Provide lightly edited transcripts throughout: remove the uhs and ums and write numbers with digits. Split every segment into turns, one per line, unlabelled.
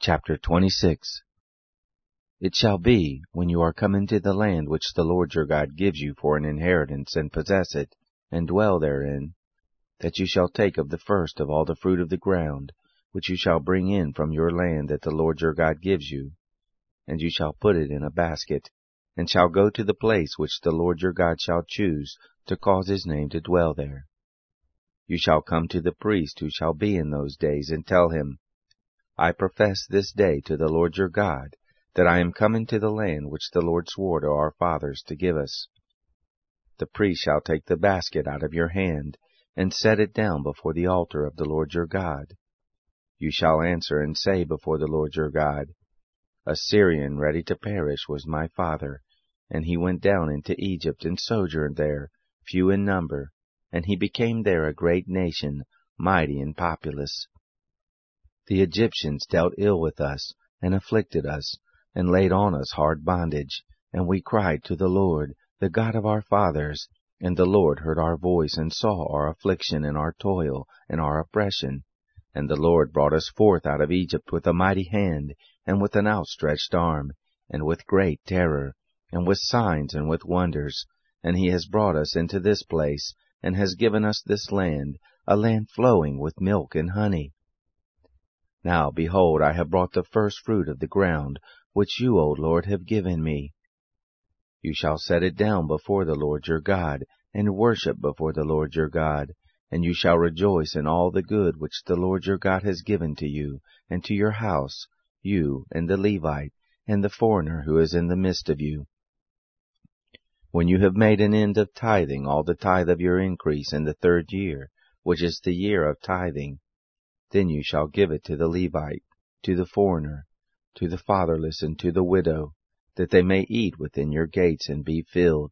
Chapter 26. It shall be, when you are come into the land which the Lord your God gives you for an inheritance, and possess it, and dwell therein, that you shall take of the first of all the fruit of the ground, which you shall bring in from your land that the Lord your God gives you, and you shall put it in a basket, and shall go to the place which the Lord your God shall choose to cause his name to dwell there. You shall come to the priest who shall be in those days, and tell him, I profess this day to the Lord your God, that I am come into the land which the Lord swore to our fathers to give us. The priest shall take the basket out of your hand, and set it down before the altar of the Lord your God. You shall answer and say before the Lord your God, A Syrian ready to perish was my father, and he went down into Egypt and sojourned there, few in number, and he became there a great nation, mighty and populous. The Egyptians dealt ill with us, and afflicted us, and laid on us hard bondage, and we cried to the Lord, the God of our fathers, and the Lord heard our voice, and saw our affliction, and our toil, and our oppression. And the Lord brought us forth out of Egypt with a mighty hand, and with an outstretched arm, and with great terror, and with signs and with wonders. And he has brought us into this place, and has given us this land, a land flowing with milk and honey. Now, behold, I have brought the first fruit of the ground, which you, O Lord, have given me. You shall set it down before the Lord your God, and worship before the Lord your God, and you shall rejoice in all the good which the Lord your God has given to you, and to your house, you, and the Levite, and the foreigner who is in the midst of you. When you have made an end of tithing all the tithe of your increase in the 3rd year, which is the year of tithing, then you shall give it to the Levite, to the foreigner, to the fatherless, and to the widow, that they may eat within your gates and be filled.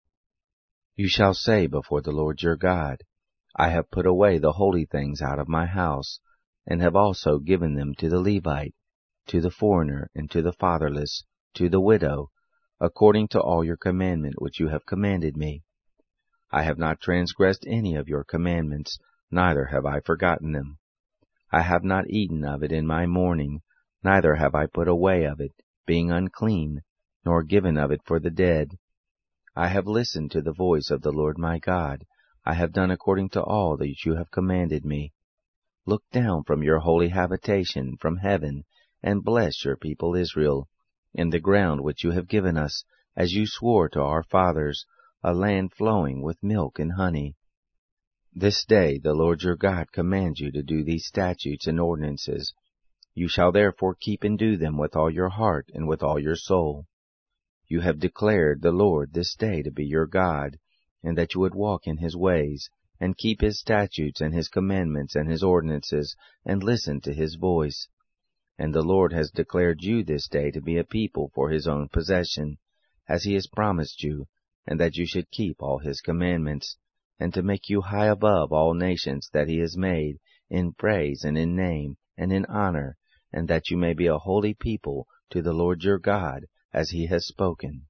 You shall say before the Lord your God, I have put away the holy things out of my house, and have also given them to the Levite, to the foreigner, and to the fatherless, to the widow, according to all your commandment which you have commanded me. I have not transgressed any of your commandments, neither have I forgotten them. I have not eaten of it in my mourning, neither have I put away of it, being unclean, nor given of it for the dead. I have listened to the voice of the Lord my God. I have done according to all that you have commanded me. Look down from your holy habitation, from heaven, and bless your people Israel, in the ground which you have given us, as you swore to our fathers, a land flowing with milk and honey. This day the Lord your God commands you to do these statutes and ordinances. You shall therefore keep and do them with all your heart and with all your soul. You have declared the Lord this day to be your God, and that you would walk in his ways, and keep his statutes and his commandments and his ordinances, and listen to his voice. And the Lord has declared you this day to be a people for his own possession, as he has promised you, and that you should keep all his commandments, and to make you high above all nations that he has made, in praise and in name and in honor, and that you may be a holy people to the Lord your God, as he has spoken.